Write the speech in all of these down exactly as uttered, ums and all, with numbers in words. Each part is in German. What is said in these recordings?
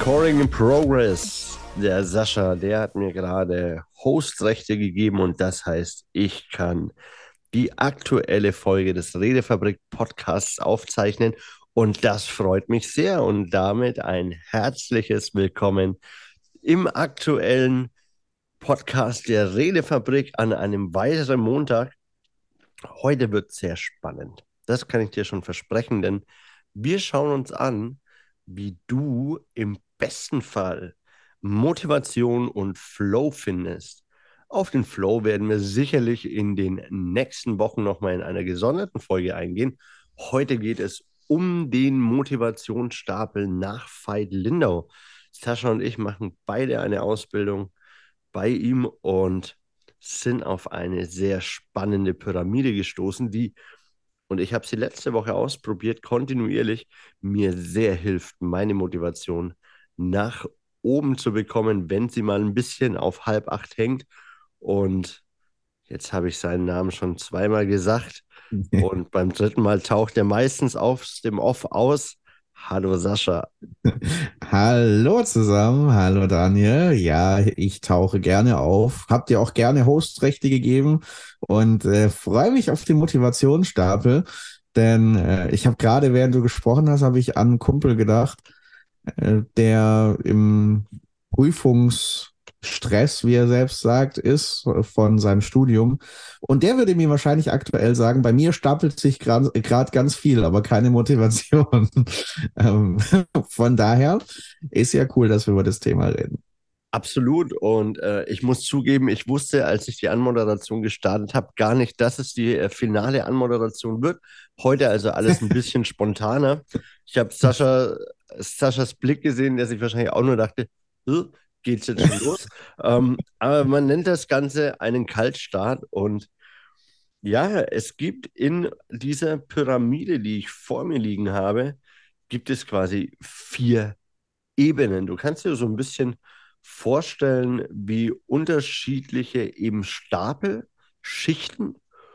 Recording in Progress. Der Sascha, der hat mir gerade Hostrechte gegeben und das heißt, ich kann die aktuelle Folge des Redefabrik Podcasts aufzeichnen und das freut mich sehr und damit ein herzliches Willkommen im aktuellen Podcast der Redefabrik an einem weiteren Montag. Heute wird sehr spannend. Das kann ich dir schon versprechen, denn wir schauen uns an, wie du im besten Fall Motivation und Flow findest. Auf den Flow werden wir sicherlich in den nächsten Wochen nochmal in einer gesonderten Folge eingehen. Heute geht es um den Motivationsstapel nach Veit Lindau. Sascha und ich machen beide eine Ausbildung bei ihm und sind auf eine sehr spannende Pyramide gestoßen, die, und ich habe sie letzte Woche ausprobiert, kontinuierlich mir sehr hilft, meine Motivation nach oben zu bekommen, wenn sie mal ein bisschen auf halb acht hängt. Und jetzt habe ich seinen Namen schon zweimal gesagt und beim dritten Mal taucht er meistens aus dem Off aus. Hallo Sascha. Hallo zusammen, hallo Daniel. Ja, ich tauche gerne auf. Hab dir auch gerne Hostrechte gegeben und äh, freue mich auf den Motivationsstapel, denn äh, ich habe gerade, während du gesprochen hast, habe ich an einen Kumpel gedacht, äh, der im Prüfungsstress, wie er selbst sagt, ist äh, von seinem Studium. Und der würde mir wahrscheinlich aktuell sagen, bei mir stapelt sich gerade ganz viel, aber keine Motivation. ähm, von daher ist ja cool, dass wir über das Thema reden. Absolut. Und äh, ich muss zugeben, ich wusste, als ich die Anmoderation gestartet habe, gar nicht, dass es die äh, finale Anmoderation wird. Heute also alles ein bisschen spontaner. Ich habe Sascha, Saschas Blick gesehen, der sich wahrscheinlich auch nur dachte, "Äh, geht's jetzt schon los?" Ähm, aber man nennt das Ganze einen Kaltstart. Und ja, es gibt in dieser Pyramide, die ich vor mir liegen habe, gibt es quasi vier Ebenen. Du kannst dir so ein bisschen vorstellen, wie unterschiedliche eben Stapel, Schichten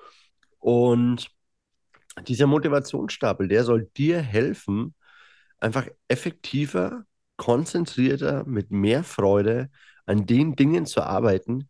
und dieser Motivationsstapel, der soll dir helfen, einfach effektiver, konzentrierter, mit mehr Freude an den Dingen zu arbeiten,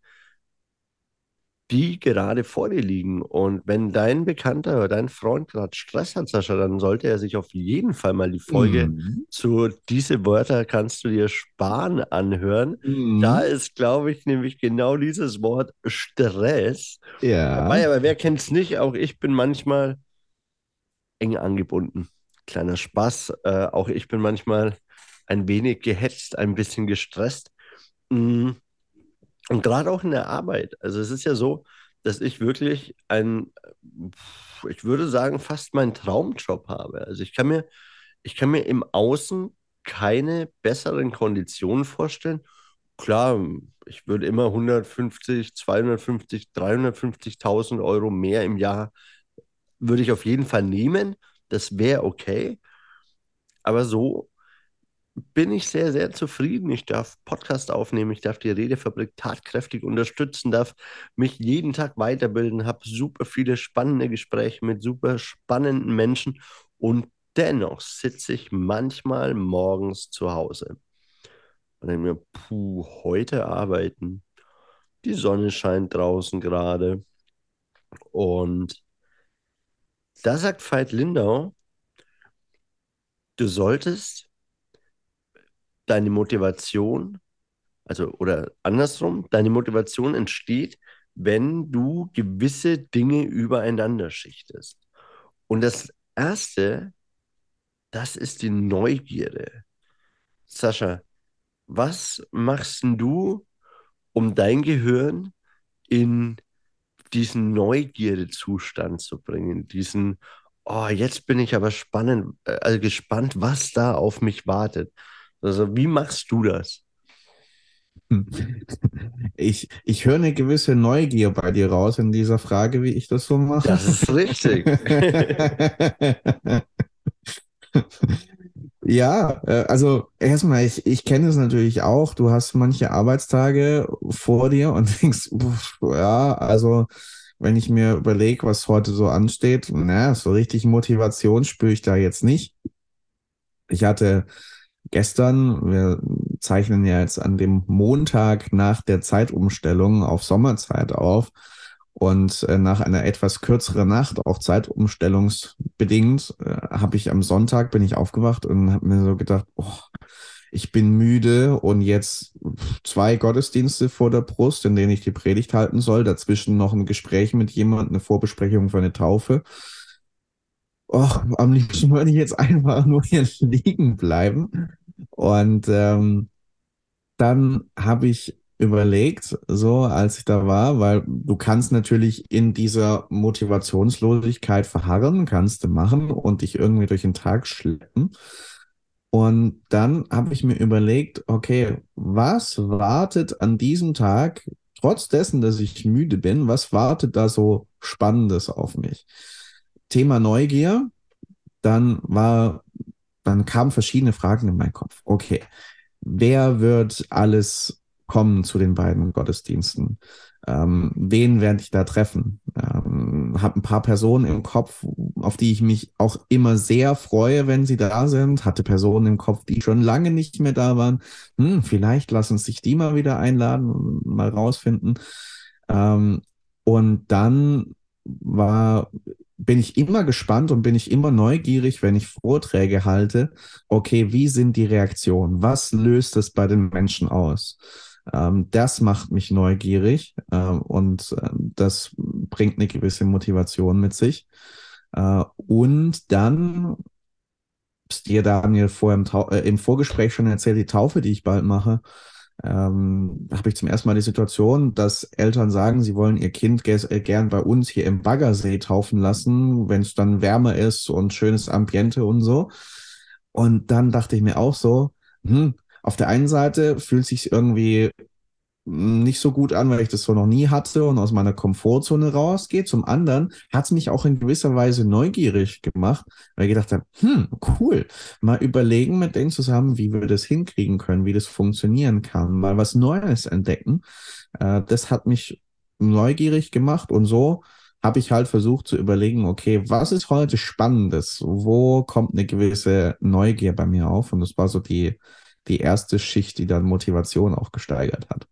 die gerade vor dir liegen. Und wenn dein Bekannter oder dein Freund gerade Stress hat, Sascha, dann sollte er sich auf jeden Fall mal die Folge Mhm. zu "Diese Wörter kannst du dir sparen" anhören. Da Mhm. ist, glaube ich, nämlich genau dieses Wort Stress Ja. dabei. Aber wer kennt es nicht? Auch ich bin manchmal eng angebunden. Kleiner Spaß. Äh, auch ich bin manchmal ein wenig gehetzt, ein bisschen gestresst. Mm. Und gerade auch in der Arbeit. Also es ist ja so, dass ich wirklich ein, ich würde sagen, fast meinen Traumjob habe. Also ich kann mir, ich kann mir im Außen keine besseren Konditionen vorstellen. Klar, ich würde immer hundertfünfzig, zweihundertfünfzig, dreihundertfünfzigtausend Euro mehr im Jahr würde ich auf jeden Fall nehmen. Das wäre okay. Aber so bin ich sehr, sehr zufrieden. Ich darf Podcast aufnehmen, ich darf die Redefabrik tatkräftig unterstützen, darf mich jeden Tag weiterbilden, habe super viele spannende Gespräche mit super spannenden Menschen und dennoch sitze ich manchmal morgens zu Hause und denke mir, puh, heute arbeiten. Die Sonne scheint draußen gerade und da sagt Veit Lindau, du solltest deine Motivation, also, oder andersrum, deine Motivation entsteht, wenn du gewisse Dinge übereinander schichtest. Und das Erste, das ist die Neugierde. Sascha, was machst denn du, um dein Gehirn in diesen Neugierdezustand zu bringen? Diesen, oh, jetzt bin ich aber spannend, äh, also gespannt, was da auf mich wartet. Also, wie machst du das? Ich, ich höre eine gewisse Neugier bei dir raus in dieser Frage, wie ich das so mache. Das ist richtig. Ja, äh, also erstmal, ich, ich kenne es natürlich auch. Du hast manche Arbeitstage vor dir und denkst, uff, ja, also wenn ich mir überlege, was heute so ansteht, na, so richtig Motivation spüre ich da jetzt nicht. Ich hatte gestern, wir zeichnen ja jetzt an dem Montag nach der Zeitumstellung auf Sommerzeit auf und äh, nach einer etwas kürzeren Nacht, auch zeitumstellungsbedingt, äh, habe ich am Sonntag bin ich aufgewacht und habe mir so gedacht, oh, ich bin müde und jetzt zwei Gottesdienste vor der Brust, in denen ich die Predigt halten soll, dazwischen noch ein Gespräch mit jemandem, eine Vorbesprechung für eine Taufe. Och, am liebsten würde ich jetzt einfach nur hier liegen bleiben. Und ähm, dann habe ich überlegt, so als ich da war, weil du kannst natürlich in dieser Motivationslosigkeit verharren, kannst du machen und dich irgendwie durch den Tag schleppen. Und dann habe ich mir überlegt, okay, was wartet an diesem Tag, trotz dessen, dass ich müde bin, was wartet da so Spannendes auf mich? Thema Neugier, dann war, dann kamen verschiedene Fragen in meinen Kopf. Okay, wer wird alles kommen zu den beiden Gottesdiensten? Ähm, wen werde ich da treffen? Ähm, habe ein paar Personen im Kopf, auf die ich mich auch immer sehr freue, wenn sie da sind. Hatte Personen im Kopf, die schon lange nicht mehr da waren. Hm, vielleicht lassen sich die mal wieder einladen und mal rausfinden. Ähm, und dann war, bin ich immer gespannt und bin ich immer neugierig, wenn ich Vorträge halte. Okay, wie sind die Reaktionen? Was löst es bei den Menschen aus? Ähm, das macht mich neugierig ähm, und äh, das bringt eine gewisse Motivation mit sich. Äh, und dann, hast dir Daniel vorher im, Tau äh, im Vorgespräch schon erzählt, die Taufe, die ich bald mache, ähm, habe ich zum ersten Mal die Situation, dass Eltern sagen, sie wollen ihr Kind ges- äh, gern bei uns hier im Baggersee taufen lassen, wenn es dann wärmer ist und schönes Ambiente und so. Und dann dachte ich mir auch so, hm, auf der einen Seite fühlt sich irgendwie nicht so gut an, weil ich das so noch nie hatte und aus meiner Komfortzone rausgehe. Zum anderen hat es mich auch in gewisser Weise neugierig gemacht, weil ich gedacht habe, hm, cool, mal überlegen mit denen zusammen, wie wir das hinkriegen können, wie das funktionieren kann, mal was Neues entdecken. Äh, das hat mich neugierig gemacht und so habe ich halt versucht zu überlegen, okay, was ist heute Spannendes? Wo kommt eine gewisse Neugier bei mir auf? Und das war so die, die erste Schicht, die dann Motivation auch gesteigert hat.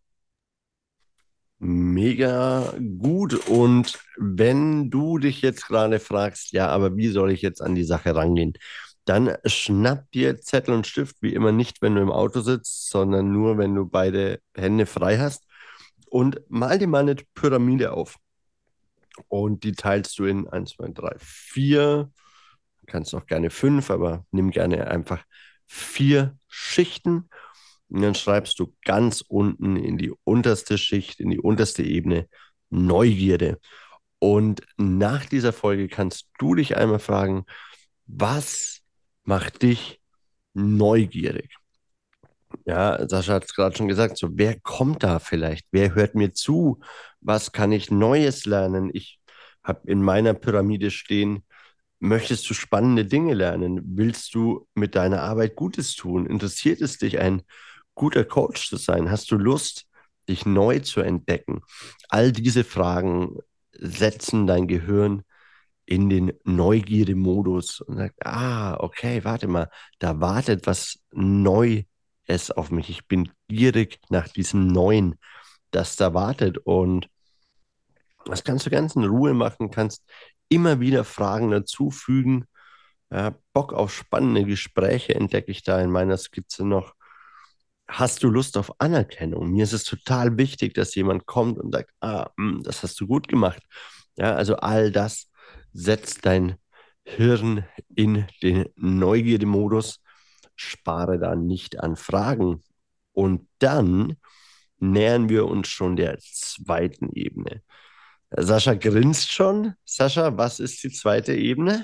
Mega gut. Und wenn du dich jetzt gerade fragst, ja, aber wie soll ich jetzt an die Sache rangehen? Dann schnapp dir Zettel und Stift, wie immer nicht, wenn du im Auto sitzt, sondern nur, wenn du beide Hände frei hast und mal dir mal eine Pyramide auf. Und die teilst du in eins, zwei, drei, vier. Du kannst auch gerne fünf, aber nimm gerne einfach vier Schichten. Und dann schreibst du ganz unten in die unterste Schicht, in die unterste Ebene Neugierde. Und nach dieser Folge kannst du dich einmal fragen, was macht dich neugierig? Ja, Sascha hat es gerade schon gesagt, so wer kommt da vielleicht? Wer hört mir zu? Was kann ich Neues lernen? Ich habe in meiner Pyramide stehen, möchtest du spannende Dinge lernen? Willst du mit deiner Arbeit Gutes tun? Interessiert es dich, ein guter Coach zu sein? Hast du Lust, dich neu zu entdecken? All diese Fragen setzen dein Gehirn in den Neugierde-Modus und sagt, ah, okay, warte mal, da wartet was Neues auf mich. Ich bin gierig nach diesem Neuen, das da wartet. Und das kannst du ganz in Ruhe machen, kannst immer wieder Fragen dazufügen. Ja, Bock auf spannende Gespräche entdecke ich da in meiner Skizze noch. Hast du Lust auf Anerkennung? Mir ist es total wichtig, dass jemand kommt und sagt, ah, mh, das hast du gut gemacht. Ja, also all das setzt dein Hirn in den Neugierde-Modus. Spare da nicht an Fragen. Und dann nähern wir uns schon der zweiten Ebene. Sascha grinst schon. Sascha, was ist die zweite Ebene?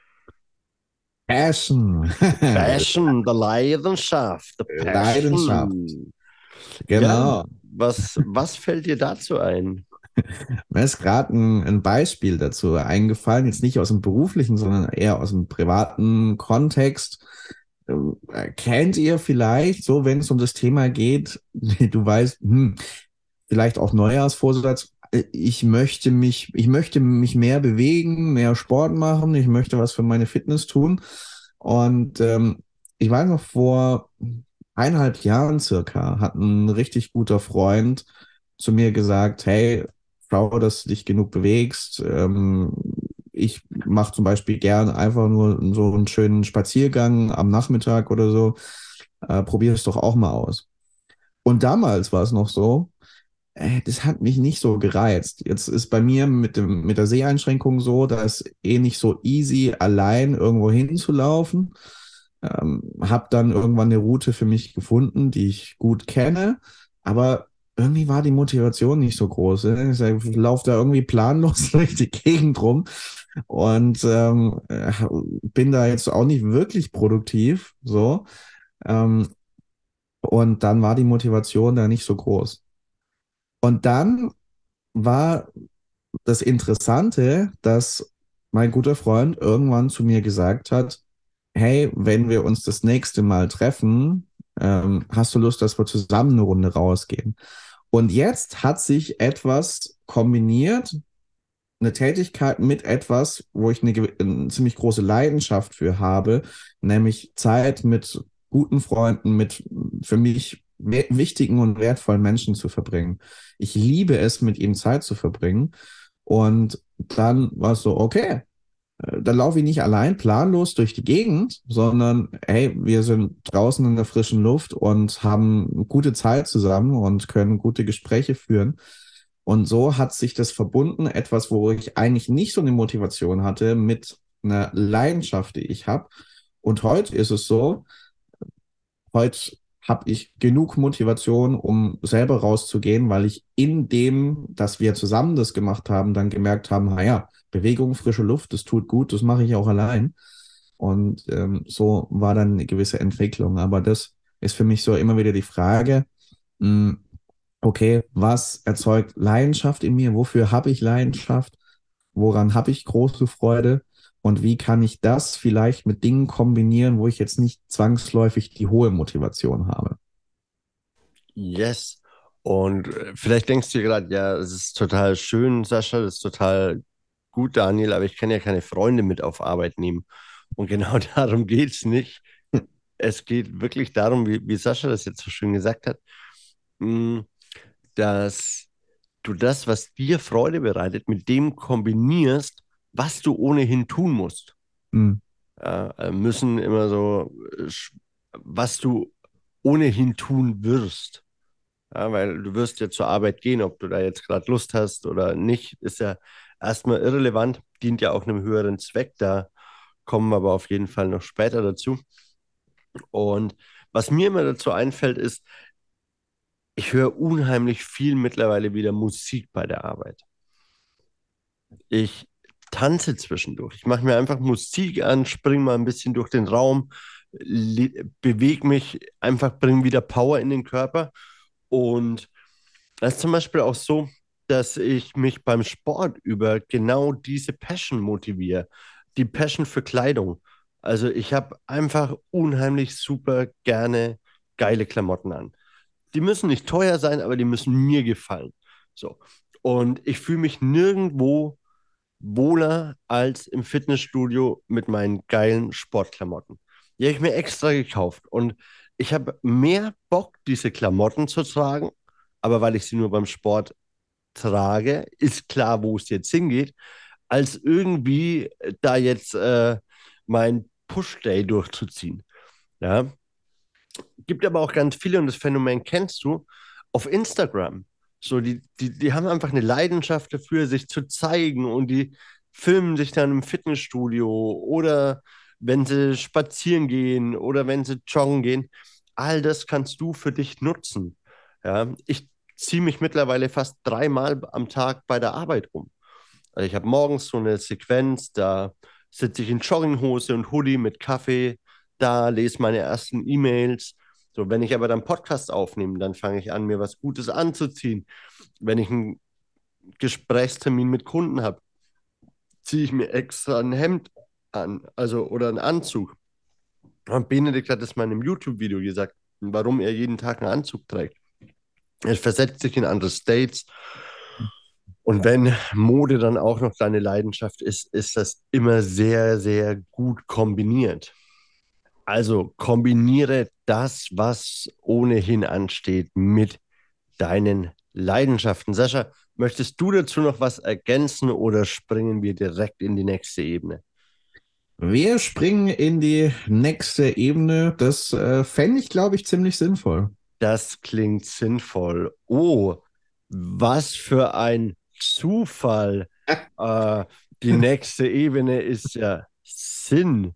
Passion. Passion, der Leidenschaft, der Leidenschaft. Passion. Ja, Genau. was, was fällt dir dazu ein? Mir ist gerade ein, ein Beispiel dazu eingefallen, jetzt nicht aus dem beruflichen, sondern eher aus dem privaten Kontext. Ähm, Kennt ihr vielleicht, so wenn es um das Thema geht, du weißt, hm, vielleicht auch Neujahrsvorsatz, äh, ich möchte mich, ich möchte mich mehr bewegen, mehr Sport machen, ich möchte was für meine Fitness tun. Und ähm, ich weiß noch, vor eineinhalb Jahren circa hat ein richtig guter Freund zu mir gesagt, hey, schau, dass du dich genug bewegst. Ähm, ich mache zum Beispiel gern einfach nur so einen schönen Spaziergang am Nachmittag oder so. Äh, probier es doch auch mal aus. Und damals war es noch so, äh, das hat mich nicht so gereizt. Jetzt ist bei mir mit dem, mit der Seheinschränkung so, da ist eh nicht so easy, allein irgendwo hinzulaufen. Ähm, habe dann irgendwann eine Route für mich gefunden, die ich gut kenne, aber irgendwie war die Motivation nicht so groß. Ne? Ich, ich laufe da irgendwie planlos durch die Gegend rum und ähm, äh, bin da jetzt auch nicht wirklich produktiv. So. Ähm, und dann war die Motivation da nicht so groß. Und dann war das Interessante, dass mein guter Freund irgendwann zu mir gesagt hat, hey, wenn wir uns das nächste Mal treffen, ähm, hast du Lust, dass wir zusammen eine Runde rausgehen? Und jetzt hat sich etwas kombiniert, eine Tätigkeit mit etwas, wo ich eine, eine ziemlich große Leidenschaft für habe, nämlich Zeit mit guten Freunden, mit für mich wichtigen und wertvollen Menschen zu verbringen. Ich liebe es, mit ihnen Zeit zu verbringen. Und dann war es so, okay, äh, dann laufe ich nicht allein planlos durch die Gegend, sondern hey, wir sind draußen in der frischen Luft und haben gute Zeit zusammen und können gute Gespräche führen. Und so hat sich das verbunden, etwas, wo ich eigentlich nicht so eine Motivation hatte, mit einer Leidenschaft, die ich habe. Und heute ist es so, heute habe ich genug Motivation, um selber rauszugehen, weil ich in dem, dass wir zusammen das gemacht haben, dann gemerkt haben, naja, Bewegung, frische Luft, das tut gut, das mache ich auch allein. Und ähm, so war dann eine gewisse Entwicklung. Aber das ist für mich so immer wieder die Frage, mh, okay, was erzeugt Leidenschaft in mir? Wofür habe ich Leidenschaft? Woran habe ich große Freude? Und wie kann ich das vielleicht mit Dingen kombinieren, wo ich jetzt nicht zwangsläufig die hohe Motivation habe? Yes. Und äh, vielleicht denkst du dir gerade, ja, es ist total schön, Sascha, das ist total gut, Daniel, aber ich kann ja keine Freunde mit auf Arbeit nehmen. Und genau darum geht es nicht. Es geht wirklich darum, wie, wie Sascha das jetzt so schön gesagt hat, mh, dass du das, was dir Freude bereitet, mit dem kombinierst, was du ohnehin tun musst. Hm, Ja, äh, müssen immer so, äh, sch- was du ohnehin tun wirst. Ja, weil du wirst ja zur Arbeit gehen, ob du da jetzt gerade Lust hast oder nicht, ist ja erstmal irrelevant, dient ja auch einem höheren Zweck. Da kommen wir aber auf jeden Fall noch später dazu. Und was mir immer dazu einfällt, ist, ich höre unheimlich viel mittlerweile wieder Musik bei der Arbeit. Ich tanze zwischendurch. Ich mache mir einfach Musik an, springe mal ein bisschen durch den Raum, bewege mich, einfach bringe wieder Power in den Körper. Und das ist zum Beispiel auch so, dass ich mich beim Sport über genau diese Passion motiviere. Die Passion für Kleidung. Also ich habe einfach unheimlich super gerne geile Klamotten an. Die müssen nicht teuer sein, aber die müssen mir gefallen. So. Und ich fühle mich nirgendwo wohler als im Fitnessstudio mit meinen geilen Sportklamotten. Die habe ich mir extra gekauft. Und ich habe mehr Bock, diese Klamotten zu tragen, aber weil ich sie nur beim Sport trage, ist klar, wo es jetzt hingeht, als irgendwie da jetzt äh, mein Push-Day durchzuziehen. Ja, gibt aber auch ganz viele, und das Phänomen kennst du, auf Instagram. So, die, die, die haben einfach eine Leidenschaft dafür, sich zu zeigen, und die filmen sich dann im Fitnessstudio oder wenn sie spazieren gehen oder wenn sie joggen gehen. All das kannst du für dich nutzen. Ja, ich ziehe mich mittlerweile fast dreimal am Tag bei der Arbeit um. Also ich habe morgens so eine Sequenz, da sitze ich in Jogginghose und Hoodie mit Kaffee, da lese meine ersten E-Mails. So, wenn ich aber dann Podcast aufnehme, dann fange ich an, mir was Gutes anzuziehen. Wenn ich einen Gesprächstermin mit Kunden habe, ziehe ich mir extra ein Hemd an, also oder einen Anzug. Und Benedikt hat es mal in einem YouTube-Video gesagt, warum er jeden Tag einen Anzug trägt. Er versetzt sich in andere States. Und wenn Mode dann auch noch deine Leidenschaft ist, ist das immer sehr, sehr gut kombiniert. Also kombiniere das, was ohnehin ansteht, mit deinen Leidenschaften. Sascha, möchtest du dazu noch was ergänzen oder springen wir direkt in die nächste Ebene? Wir springen in die nächste Ebene. Das äh, fände ich, glaube ich, ziemlich sinnvoll. Das klingt sinnvoll. Oh, was für ein Zufall. Äh, die nächste Ebene ist ja Sinn.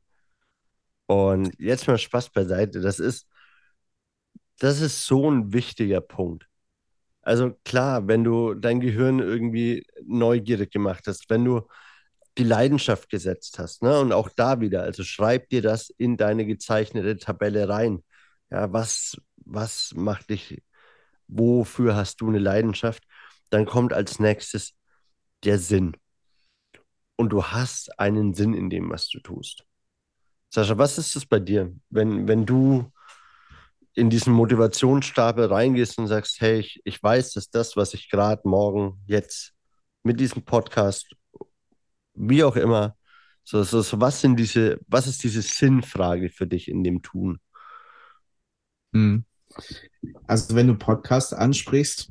Und jetzt mal Spaß beiseite. Das ist, das ist so ein wichtiger Punkt. Also klar, wenn du dein Gehirn irgendwie neugierig gemacht hast, wenn du die Leidenschaft gesetzt hast, ne? Und auch da wieder, also schreib dir das in deine gezeichnete Tabelle rein. Ja, was, was macht dich, wofür hast du eine Leidenschaft? Dann kommt als nächstes der Sinn. Und du hast einen Sinn in dem, was du tust. Sascha, was ist es bei dir, wenn, wenn du in diesen Motivationsstapel reingehst und sagst, hey, ich, ich weiß, dass das, was ich gerade morgen jetzt mit diesem Podcast, wie auch immer, so, so, so, was sind diese, was ist diese Sinnfrage für dich in dem Tun? Hm. Also wenn du Podcast ansprichst,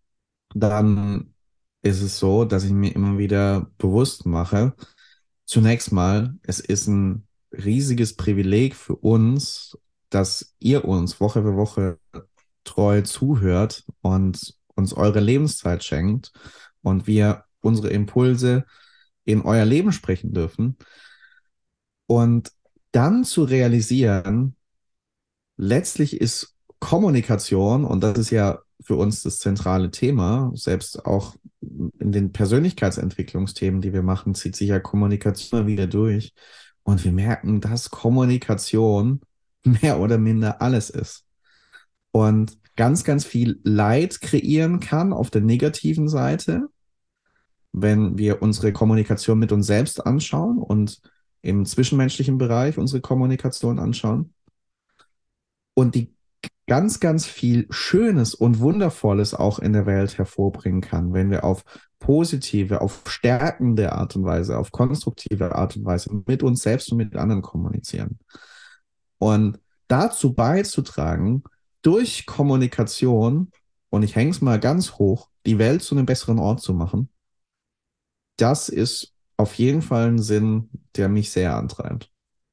dann ist es so, dass ich mir immer wieder bewusst mache, zunächst mal, es ist ein riesiges Privileg für uns, dass ihr uns Woche für Woche treu zuhört und uns eure Lebenszeit schenkt und wir unsere Impulse in euer Leben sprechen dürfen. Und dann zu realisieren, letztlich ist Kommunikation, und das ist ja für uns das zentrale Thema, selbst auch in den Persönlichkeitsentwicklungsthemen, die wir machen, zieht sich ja Kommunikation immer wieder durch. Und wir merken, dass Kommunikation mehr oder minder alles ist. Und ganz, ganz viel Leid kreieren kann auf der negativen Seite, wenn wir unsere Kommunikation mit uns selbst anschauen und im zwischenmenschlichen Bereich unsere Kommunikation anschauen. Und die ganz, ganz viel Schönes und Wundervolles auch in der Welt hervorbringen kann, wenn wir auf positive, auf stärkende Art und Weise, auf konstruktive Art und Weise mit uns selbst und mit anderen kommunizieren. Und dazu beizutragen, durch Kommunikation, und ich hänge es mal ganz hoch, die Welt zu einem besseren Ort zu machen, das ist auf jeden Fall ein Sinn, der mich sehr antreibt.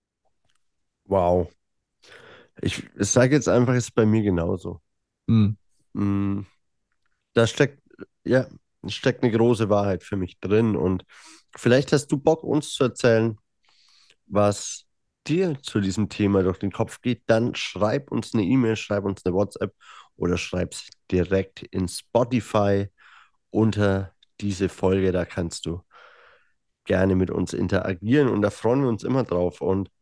Wow. Ich, ich sage jetzt einfach, es ist bei mir genauso. Hm. Mm, da steckt, ja, steckt eine große Wahrheit für mich drin. Und vielleicht hast du Bock, uns zu erzählen, was dir zu diesem Thema durch den Kopf geht, dann schreib uns eine E-Mail, schreib uns eine WhatsApp oder schreib's direkt in Spotify unter diese Folge. Da kannst du gerne mit uns interagieren und da freuen wir uns immer drauf. Und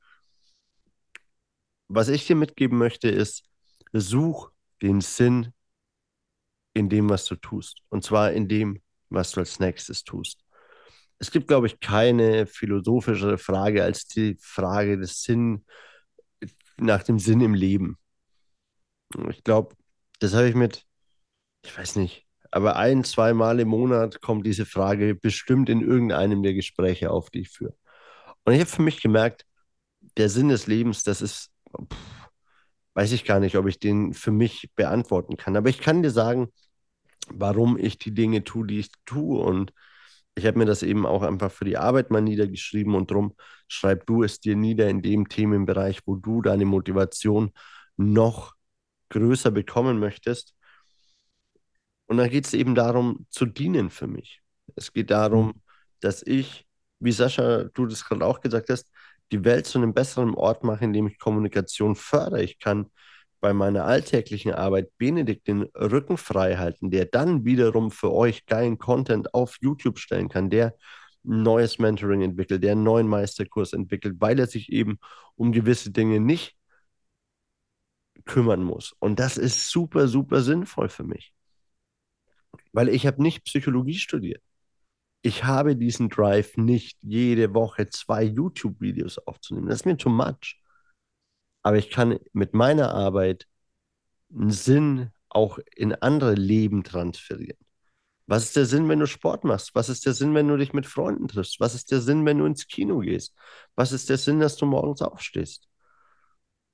was ich dir mitgeben möchte, ist, such den Sinn in dem, was du tust. Und zwar in dem, was du als nächstes tust. Es gibt, glaube ich, keine philosophischere Frage als die Frage des Sinn, nach dem Sinn im Leben. Ich glaube, das habe ich mit, ich weiß nicht, aber ein, zwei Mal im Monat kommt diese Frage bestimmt in irgendeinem der Gespräche auf, die ich führe. Und ich habe für mich gemerkt, der Sinn des Lebens, das ist, pff, weiß ich gar nicht, ob ich den für mich beantworten kann. Aber ich kann dir sagen, warum ich die Dinge tue, die ich tue. Und ich habe mir das eben auch einfach für die Arbeit mal niedergeschrieben und drum schreib du es dir nieder in dem Themenbereich, wo du deine Motivation noch größer bekommen möchtest. Und dann geht es eben darum, zu dienen für mich. Es geht darum, dass ich, wie Sascha, du das gerade auch gesagt hast, die Welt zu einem besseren Ort mache, indem ich Kommunikation fördere. Ich kann bei meiner alltäglichen Arbeit Benedikt den Rücken frei halten, der dann wiederum für euch geilen Content auf YouTube stellen kann, der ein neues Mentoring entwickelt, der einen neuen Meisterkurs entwickelt, weil er sich eben um gewisse Dinge nicht kümmern muss. Und das ist super, super sinnvoll für mich, weil ich habe nicht Psychologie studiert. Ich habe diesen Drive nicht, jede Woche zwei YouTube-Videos aufzunehmen. Das ist mir too much. Aber ich kann mit meiner Arbeit einen Sinn auch in andere Leben transferieren. Was ist der Sinn, wenn du Sport machst? Was ist der Sinn, wenn du dich mit Freunden triffst? Was ist der Sinn, wenn du ins Kino gehst? Was ist der Sinn, dass du morgens aufstehst?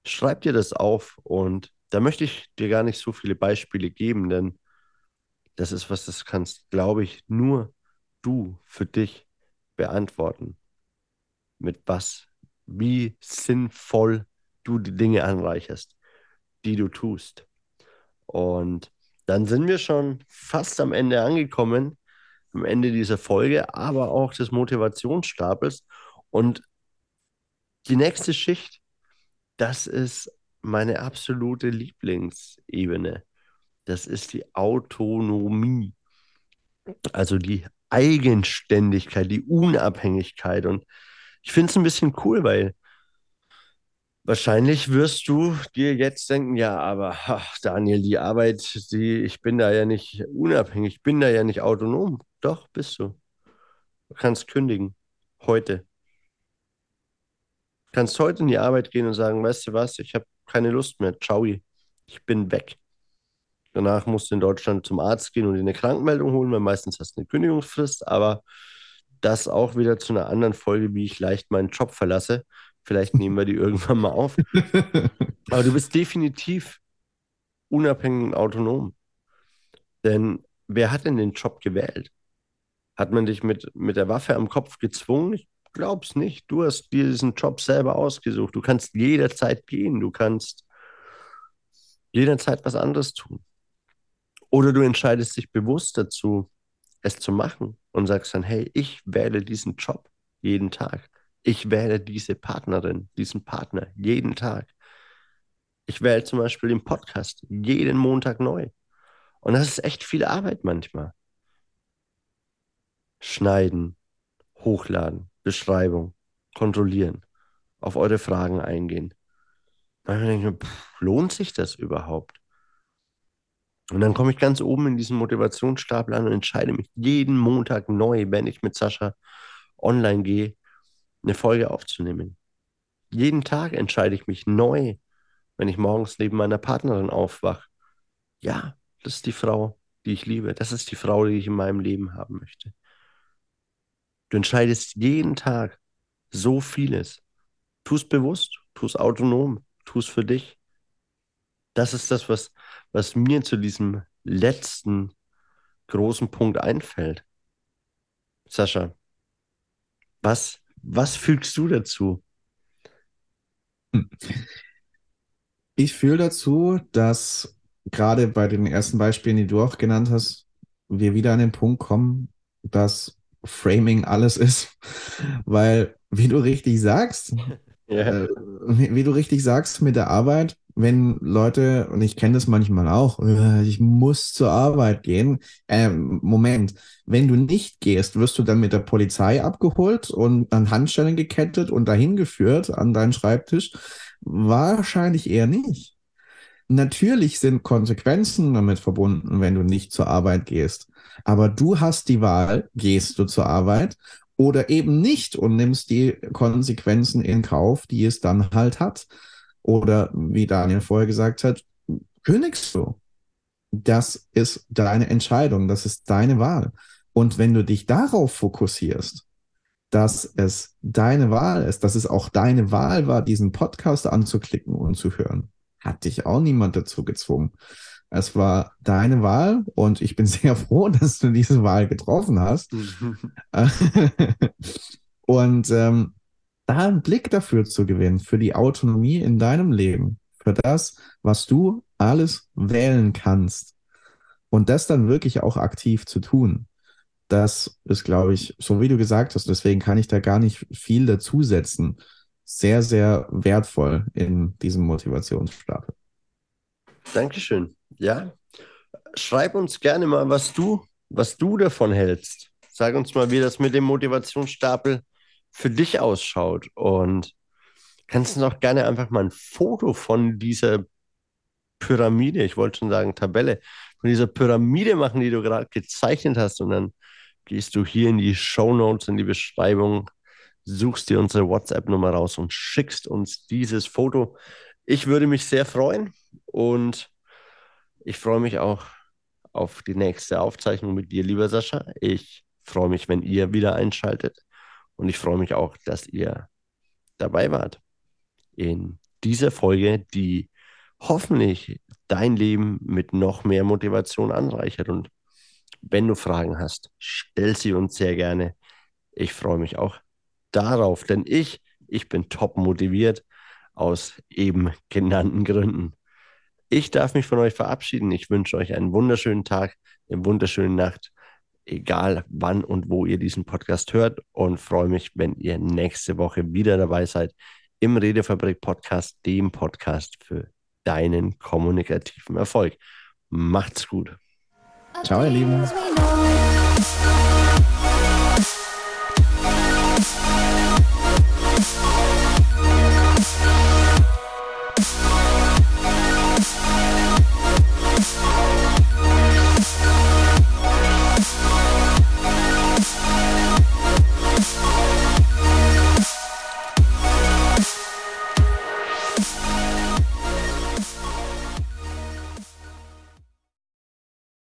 Schreib dir das auf und da möchte ich dir gar nicht so viele Beispiele geben, denn das ist was, das kannst, glaube ich, nur du für dich beantworten. Mit was, wie sinnvoll du die Dinge anreicherst, die du tust. Und dann sind wir schon fast am Ende angekommen, am Ende dieser Folge, aber auch des Motivationsstapels. Und die nächste Schicht, das ist meine absolute Lieblingsebene. Das ist die Autonomie, also die Eigenständigkeit, die Unabhängigkeit. Und ich finde es ein bisschen cool, weil wahrscheinlich wirst du dir jetzt denken, ja, aber ach, Daniel, die Arbeit, die, ich bin da ja nicht unabhängig, ich bin da ja nicht autonom. Doch, bist du. Du kannst kündigen. Heute. Du kannst heute in die Arbeit gehen und sagen, weißt du was, ich habe keine Lust mehr. Ciao, ich bin weg. Danach musst du in Deutschland zum Arzt gehen und dir eine Krankmeldung holen, weil meistens hast du eine Kündigungsfrist, aber das auch wieder zu einer anderen Folge, wie ich leicht meinen Job verlasse. Vielleicht nehmen wir die irgendwann mal auf. Aber du bist definitiv unabhängig und autonom. Denn wer hat denn den Job gewählt? Hat man dich mit, mit der Waffe am Kopf gezwungen? Ich glaub's nicht. Du hast dir diesen Job selber ausgesucht. Du kannst jederzeit gehen. Du kannst jederzeit was anderes tun. Oder du entscheidest dich bewusst dazu, es zu machen und sagst dann, hey, ich wähle diesen Job jeden Tag. Ich wähle diese Partnerin, diesen Partner jeden Tag. Ich wähle zum Beispiel den Podcast jeden Montag neu. Und das ist echt viel Arbeit manchmal. Schneiden, hochladen, Beschreibung, kontrollieren, auf eure Fragen eingehen. Manchmal denke ich mir, pff, lohnt sich das überhaupt? Und dann komme ich ganz oben in diesen Motivationsstapel an und entscheide mich jeden Montag neu, wenn ich mit Sascha online gehe, eine Folge aufzunehmen. Jeden Tag entscheide ich mich neu, wenn ich morgens neben meiner Partnerin aufwache. Ja, das ist die Frau, die ich liebe. Das ist die Frau, die ich in meinem Leben haben möchte. Du entscheidest jeden Tag so vieles. Tu es bewusst, tu es autonom, tu es für dich. Das ist das, was, was mir zu diesem letzten großen Punkt einfällt. Sascha, was, was fügst du dazu? Ich fühle dazu, dass gerade bei den ersten Beispielen, die du auch genannt hast, wir wieder an den Punkt kommen, dass Framing alles ist. Weil, wie du richtig sagst, Ja. äh, wie, wie du richtig sagst mit der Arbeit, wenn Leute, und ich kenne das manchmal auch, äh, ich muss zur Arbeit gehen. Ähm, Moment, wenn du nicht gehst, wirst du dann mit der Polizei abgeholt und an Handschellen gekettet und dahin geführt an deinen Schreibtisch? Wahrscheinlich eher nicht. Natürlich sind Konsequenzen damit verbunden, wenn du nicht zur Arbeit gehst. Aber du hast die Wahl, gehst du zur Arbeit oder eben nicht und nimmst die Konsequenzen in Kauf, die es dann halt hat. Oder wie Daniel vorher gesagt hat, kündigst du. Das ist deine Entscheidung, das ist deine Wahl. Und wenn du dich darauf fokussierst, dass es deine Wahl ist, dass es auch deine Wahl war, diesen Podcast anzuklicken und zu hören, hat dich auch niemand dazu gezwungen. Es war deine Wahl und ich bin sehr froh, dass du diese Wahl getroffen hast. Und ähm, da einen Blick dafür zu gewinnen, für die Autonomie in deinem Leben, für das, was du alles wählen kannst und das dann wirklich auch aktiv zu tun. Das ist, glaube ich, so wie du gesagt hast, deswegen kann ich da gar nicht viel dazusetzen. Sehr, sehr wertvoll in diesem Motivationsstapel. Dankeschön. Ja, schreib uns gerne mal, was du, was du davon hältst. Sag uns mal, wie das mit dem Motivationsstapel für dich ausschaut. Und kannst du noch gerne einfach mal ein Foto von dieser Pyramide, ich wollte schon sagen Tabelle, von dieser Pyramide machen, die du gerade gezeichnet hast. Und dann gehst du hier in die Shownotes, in die Beschreibung, suchst dir unsere WhatsApp-Nummer raus und schickst uns dieses Foto. Ich würde mich sehr freuen und ich freue mich auch auf die nächste Aufzeichnung mit dir, lieber Sascha. Ich freue mich, wenn ihr wieder einschaltet und ich freue mich auch, dass ihr dabei wart in dieser Folge, die hoffentlich dein Leben mit noch mehr Motivation anreichert. Und wenn du Fragen hast, stell sie uns sehr gerne. Ich freue mich auch darauf, denn ich, ich bin top motiviert aus eben genannten Gründen. Ich darf mich von euch verabschieden. Ich wünsche euch einen wunderschönen Tag, eine wunderschöne Nacht, egal wann und wo ihr diesen Podcast hört, und freue mich, wenn ihr nächste Woche wieder dabei seid im Redefabrik Podcast, dem Podcast für deinen kommunikativen Erfolg. Macht's gut. Ciao, ihr Lieben.